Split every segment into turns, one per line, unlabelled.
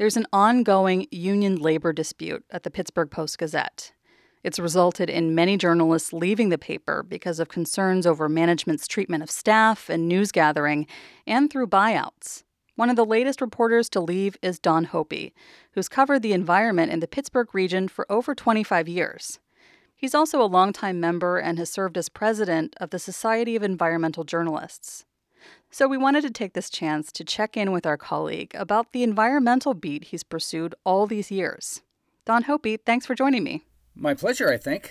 There's an ongoing union labor dispute at the Pittsburgh Post-Gazette. It's resulted in many journalists leaving the paper because of concerns over management's treatment of staff and news gathering, and through buyouts. One of the latest reporters to leave is Don Hopi, who's covered the environment in the Pittsburgh region for over 25 years. He's also a longtime member and has served as president of the Society of Environmental Journalists. So we wanted to take this chance to check in with our colleague about the environmental beat he's pursued all these years. Don Hopi, thanks for joining me.
My pleasure, I think.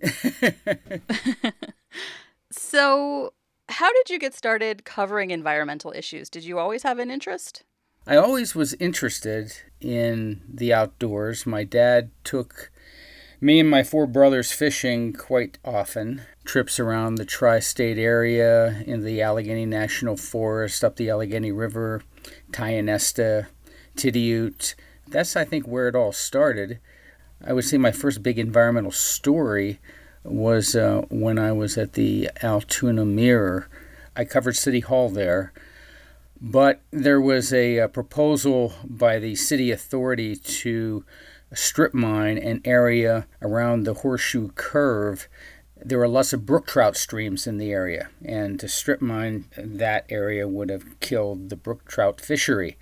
So, how did you get started covering environmental issues? Did you always have an interest?
I always was interested in the outdoors. My dad took me and my four brothers fishing quite often. Trips around the tri-state area, in the Allegheny National Forest, up the Allegheny River, Tionesta, Tidioute. That's, I think, where it all started. I would say my first big environmental story was when I was at the Altoona Mirror. I covered City Hall there, but there was a proposal by the city authority to strip mine an area around the Horseshoe Curve. There were lots of brook trout streams in the area, and to strip mine that area would have killed the brook trout fishery.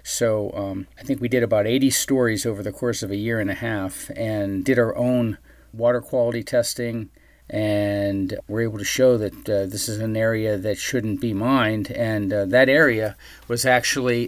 So I think we did about 80 stories over the course of a year and a half and did our own water quality testing, and were able to show that this is an area that shouldn't be mined. And that area was actually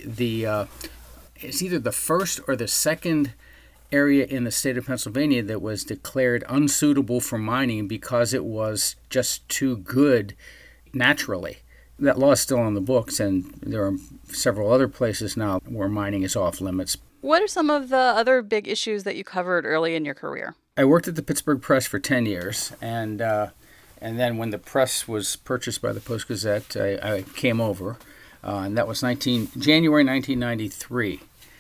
it's either the first or the second area in the state of Pennsylvania that was declared unsuitable for mining because it was just too good naturally. That law is still on the books, and there are several other places now where mining is off limits.
What are some of the other big issues that you covered early in your career?
I worked at the Pittsburgh Press for 10 years, and then when the press was purchased by the Post-Gazette, I came over, and that was January 1993.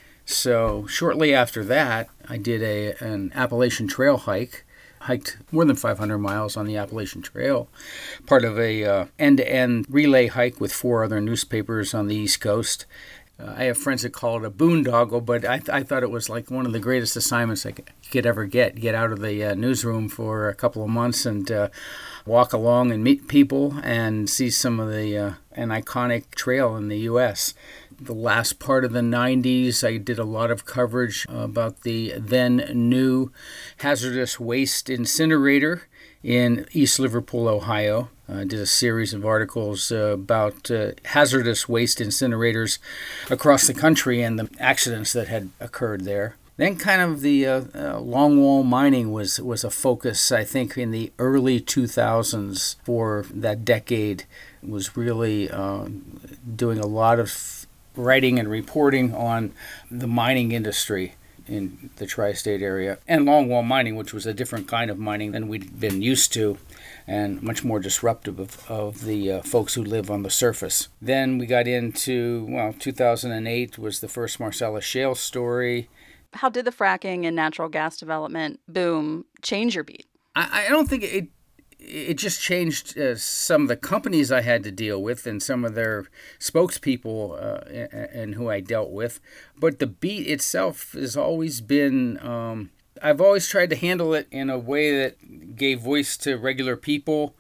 So shortly after that, I did an Appalachian Trail hiked more than 500 miles on the Appalachian Trail, part of a end-to-end relay hike with four other newspapers on the East Coast. I have friends that call it a boondoggle, but I thought it was like one of the greatest assignments I could ever get out of the newsroom for a couple of months and walk along and meet people and see some of an iconic trail in the U.S. The last part of the 90s, I did a lot of coverage about the then new hazardous waste incinerator in East Liverpool, Ohio. I did a series of articles about hazardous waste incinerators across the country and the accidents that had occurred there. Then kind of the longwall mining was a focus, I think, in the early 2000s for that decade. Was really doing a lot of writing and reporting on the mining industry in the tri-state area, and longwall mining, which was a different kind of mining than we'd been used to, and much more disruptive of the folks who live on the surface. Then we got into, 2008 was the first Marcellus Shale story.
How did the fracking and natural gas development boom change your beat?
I don't think it just changed some of the companies I had to deal with and some of their spokespeople and who I dealt with. But the beat itself has always been, I've always tried to handle it in a way that gave voice to regular people,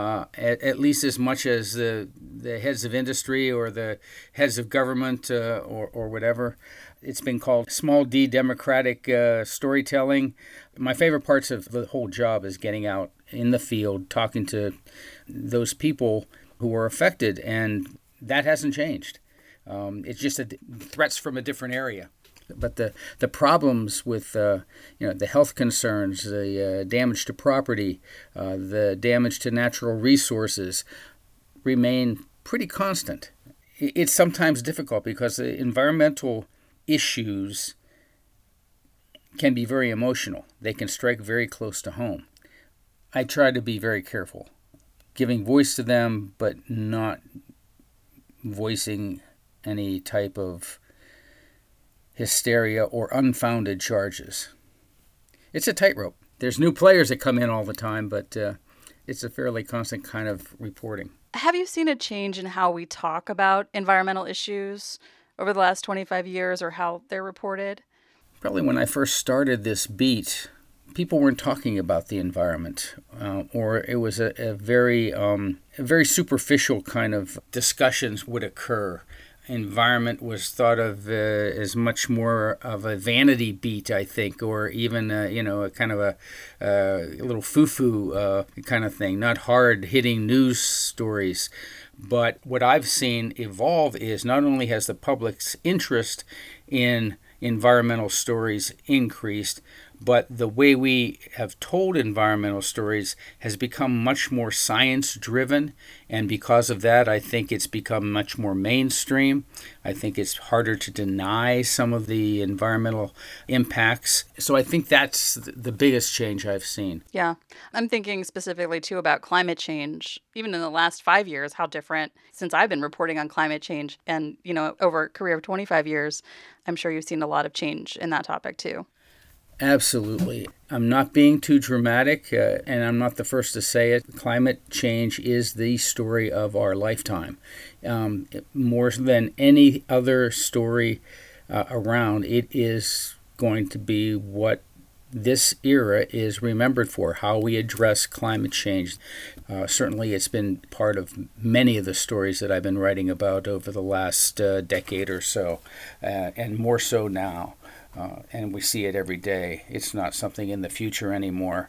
at least as much as the heads of industry or the heads of government or whatever. It's been called small d democratic storytelling. My favorite parts of the whole job is getting out in the field, talking to those people who were affected, and that hasn't changed. It's just threats from a different area. But the problems with the health concerns, the damage to property, the damage to natural resources remain pretty constant. It's sometimes difficult because the environmental issues can be very emotional. They can strike very close to home. I try to be very careful, giving voice to them, but not voicing any type of hysteria or unfounded charges. It's a tightrope. There's new players that come in all the time, but it's a fairly constant kind of reporting.
Have you seen a change in how we talk about environmental issues? over the last 25 years or how they're reported?
Probably when I first started this beat, people weren't talking about the environment, or it was a very superficial kind of discussions would occur. Environment was thought of as much more of a vanity beat, I think, or even a kind of a little foo-foo kind of thing, not hard-hitting news stories. But what I've seen evolve is not only has the public's interest in environmental stories increased, but the way we have told environmental stories has become much more science-driven, and because of that, I think it's become much more mainstream. I think it's harder to deny some of the environmental impacts. So I think that's the biggest change I've seen.
Yeah. I'm thinking specifically, too, about climate change. Even in the last 5 years, how different, since I've been reporting on climate change and, over a career of 25 years, I'm sure you've seen a lot of change in that topic, too.
Absolutely. I'm not being too dramatic, and I'm not the first to say it. Climate change is the story of our lifetime. More than any other story around, it is going to be what this era is remembered for, how we address climate change. Certainly it's been part of many of the stories that I've been writing about over the last decade or so, and more so now. And we see it every day. It's not something in the future anymore,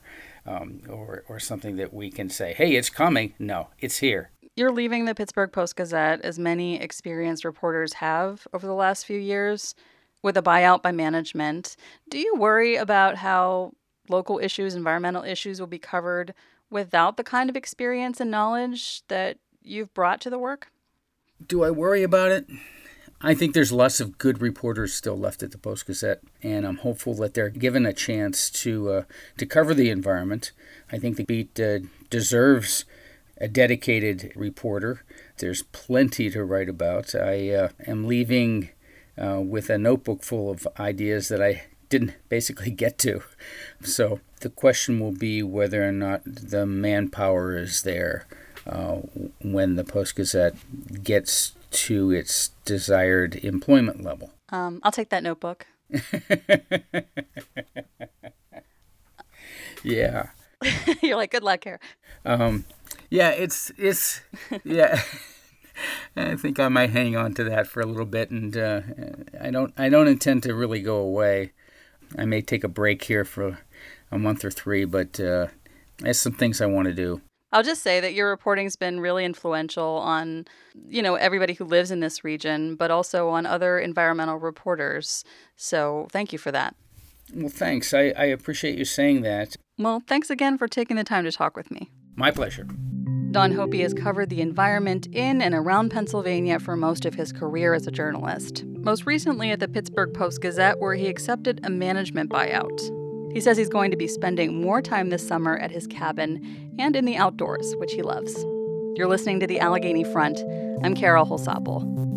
or something that we can say, hey, it's coming. No, it's here.
You're leaving the Pittsburgh Post-Gazette, as many experienced reporters have over the last few years, with a buyout by management. Do you worry about how local issues, environmental issues, will be covered without the kind of experience and knowledge that you've brought to the work?
Do I worry about it? I think there's lots of good reporters still left at the Post-Gazette, and I'm hopeful that they're given a chance to cover the environment. I think the beat deserves a dedicated reporter. There's plenty to write about. I am leaving with a notebook full of ideas that I didn't basically get to. So the question will be whether or not the manpower is there when the Post-Gazette gets to its desired employment level.
I'll take that notebook.
Yeah.
You're like, good luck here.
Yeah, it's yeah. I think I might hang on to that for a little bit, and I don't intend to really go away. I may take a break here for a month or three, but there's some things I want to do.
I'll just say that your reporting's been really influential on, everybody who lives in this region, but also on other environmental reporters. So thank you for that.
Well, thanks. I appreciate you saying that.
Well, thanks again for taking the time to talk with me.
My pleasure.
Don Hoppe has covered the environment in and around Pennsylvania for most of his career as a journalist, most recently at the Pittsburgh Post-Gazette, where he accepted a management buyout. He says he's going to be spending more time this summer at his cabin and in the outdoors, which he loves. You're listening to The Allegheny Front. I'm Carol Holsapple.